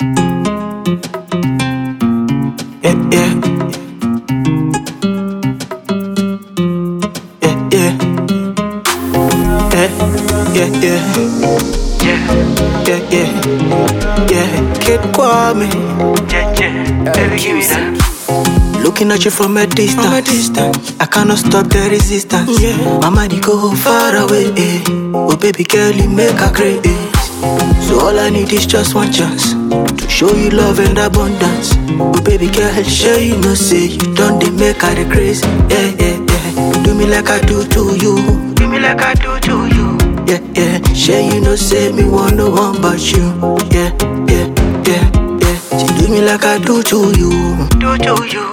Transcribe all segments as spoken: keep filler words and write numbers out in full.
Yeah, yeah. Yeah, yeah. Yeah, yeah, yeah. Yeah, yeah. Yeah, Kid Kwame. Yeah, yeah. Baby, give me that. Looking at you from a distance, from a distance. I cannot stop the resistance. Yeah. My mind it go far away. Eh. Oh baby girl, you make a great. Eh. So all I need is just one chance to show you love and abundance. Oh baby girl, sure you know say you don't they make her the crazy. Yeah, yeah, yeah. Do me like I do to you. Do me like I do to you. Yeah, yeah. Sure you know say me want no one but you. Yeah, yeah, yeah, yeah. She do me like I do to you. Do to you.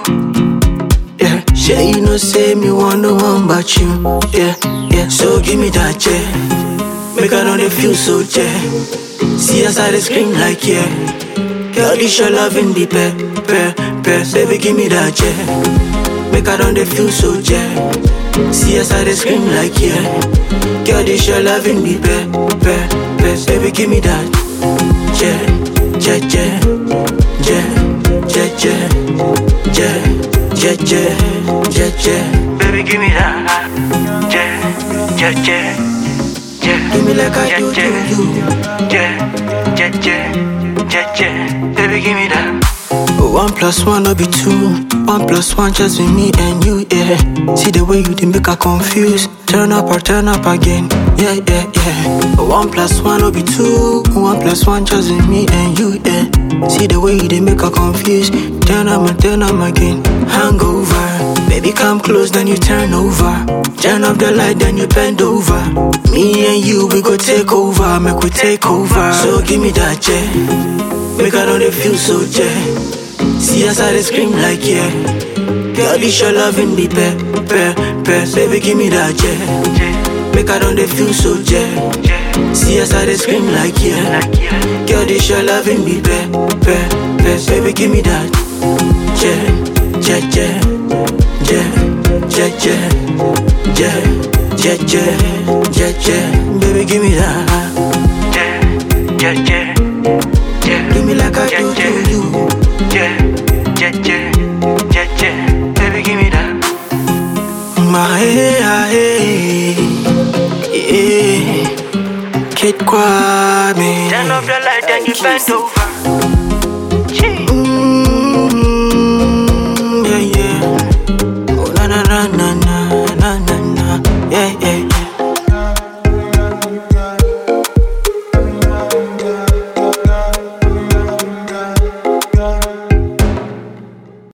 Yeah, sure you know say me want no one but you. Yeah, yeah. So give me that jet, make I know they feel so jet. See us I they scream like yeah. Girl, this your love in the pair, pair, pair. Baby, give me that jet, make I know they feel so jet. See us I they scream like yeah. Girl, this your love in the pair, pair, pair. Baby, give me that jet, jet, jet, jet, jet, jet, jet. Yeah, yeah, yeah, yeah. Baby, give me that. Yeah, yeah, yeah. Yeah. Do me like I yeah, do yeah. to you. Yeah, yeah, yeah. Yeah, yeah. Baby, give me that. One plus one no be two. One plus one just be me and you, yeah. See the way you did make her confused. Turn up or turn up again. Yeah, yeah, yeah. One plus one no be two. One plus one just be me and you, yeah. See the way you did make her confused. Turn up and turn up again. Hangover. Baby, come close, then you turn over. Turn up the light, then you bend over. Me and you, we go take over. Make we take over. So give me that jet, make I know they feel so jet. See us I they scream like yeah. Girl, this your love in the pair, pair, pair. Baby, give me that jet, make I know they feel so jet. See us I they scream like yeah. Girl, this your love in the pair, pair, pair. Baby, give me that jet, jet, jet, jet, jet, jet, jet, jet, jet, jet, jet. Baby, give me that Yeah, yeah, yeah. Yeah. Do me like I do yeah, to yeah. you. Yeah, yeah, yeah. Yeah, yeah. Baby, give me that. My hey, yeah. Kid Kwame. Turn off the light, then you bend over. Mm, yeah, yeah. Oh, na na na na na na na. Yeah, yeah.